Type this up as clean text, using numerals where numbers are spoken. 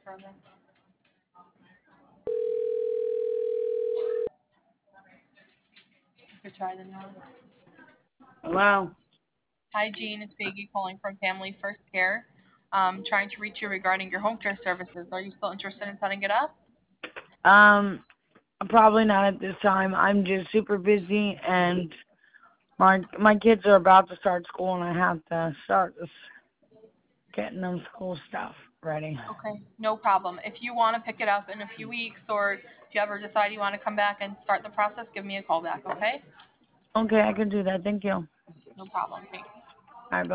further. You could try the now. Hello? Hi, Jean. It's Peggy calling from Family First Care. Trying to reach you regarding your home care services. Are you still interested in setting it up? Probably not at this time. I'm just super busy, and my kids are about to start school, and I have to start getting them school stuff ready. Okay, no problem. If you want to pick it up in a few weeks, or if you ever decide you want to come back and start the process, give me a call back, okay? Okay, I can do that. Thank you. No problem. Thanks.